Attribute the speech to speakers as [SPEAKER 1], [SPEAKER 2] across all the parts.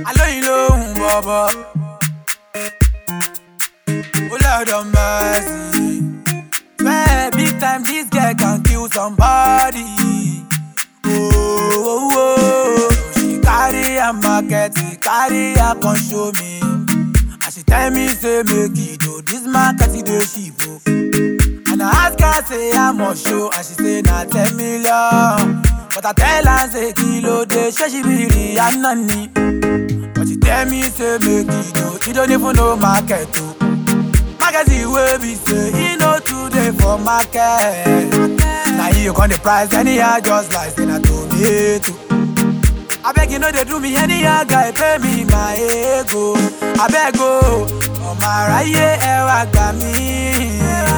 [SPEAKER 1] I know you know, Baba. Oh Lord of mercy. Swear big time this girl can kill somebody. Oh. She carry a market, she carry a con show me. And she tell me say make it do this market is the cheap. And I ask her say how much show, and she say na 10 million. But I tell her say kilo de she be Rihanna. But she tell me say make it do, you don't even know market too. Market the way we say, you know today for market. Now you con the price anyhow just like say na tomato. I beg you know they do me anyhow, guy pay me my ego. I beg go, oh my raye ewa gba mi.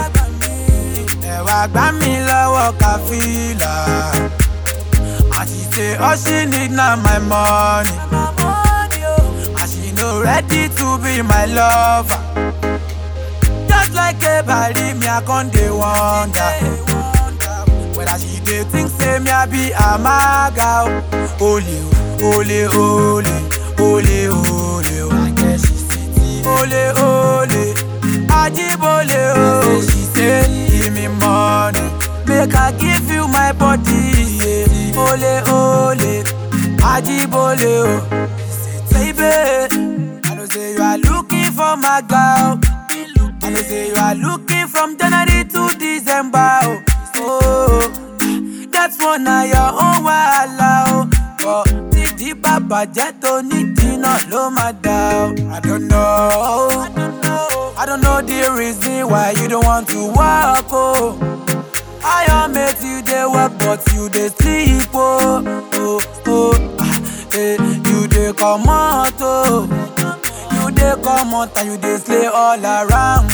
[SPEAKER 1] Ewa gba mi lọ́wọ́ Kafila. And she say all she need now my money. And she no ready to be my lover. Just like a body, me I con dey wonder whether she dey think say me I be a maga. Ole, ole, ole, ole, ole. I guess she say ole, ole, Ajibole. Oh, she say give me money, make I give you my body. Yeah. Ole, ole, Ajibole. Oh, baby, I know say you are looking for my girl. I know say you are looking from January to December. Oh, that's one of your own wahala. Oh, the Baba Jato need no lo matter. I don't know the reason why you don't want to walk. Oh, I am made you dey work, but you dey sleep. You dey come out. You dey come out and you dey slay all around.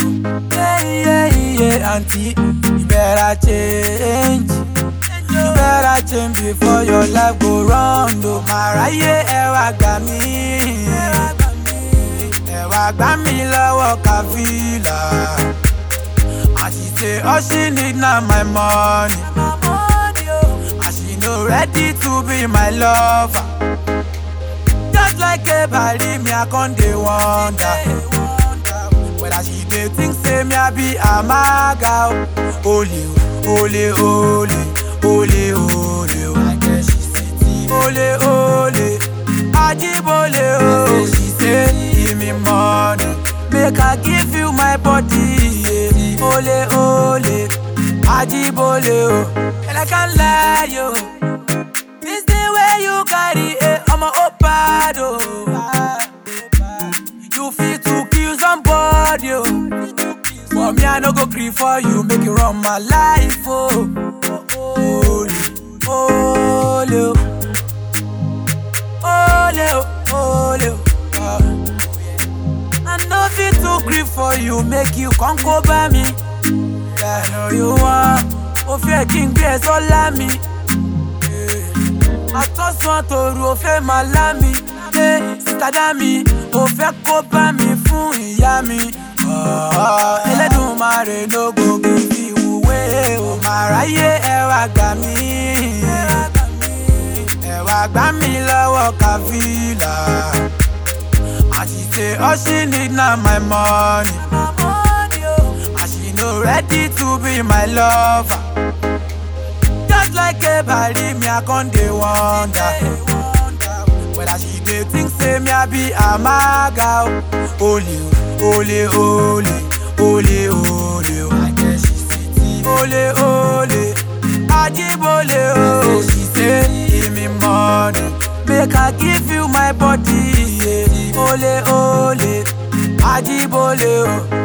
[SPEAKER 1] Yeah, auntie, you better change. You better change before your life go round. Oh, Maraye ewa gba mi. Ewa gba mi lọ́wọ́ Kafila. And she say all she need now my money. And she no ready to be my lover. Just like a body, me I con dey wonder whether she dey think say me I be a maga. Ole, ole, ole, ole, ole. I guess she say ole, ole, Ajibole. Oh, she say give me money, make I give you my body. Yeah. Ole, ole, Ajibole. Oh, and I can't lie, yo. This the way you carry it, I'm a opado. You feel to kill somebody, oh. But me I no go gree for you, make it run my life, oh. Ole, ole, ole, ole. I no fit to gree for you, make you come cover me. I know you want, oh fear king grace all of me. Attention toru o fẹ́ máa lá mi. Síkádá mi, o fẹ́ kó bá mi fún ìyá mi. Ẹlẹ́dùmarè ló gbòógì fi wúwé. O máa ráyé ẹwà gbà mí. Ẹwà gbà mí lọ́wọ́ Kafila. And she say all she need now my money. And she no ready to be my lover. Just like a body, me I con dey wonder whether she dey think say me I be a maga. Ole, ole, ole, ole, ole. I guess she say ole, ole, Ajibole. Oh, she say give me money, make I give you my body. Yeah. Ole, ole, Ajibole. Oh.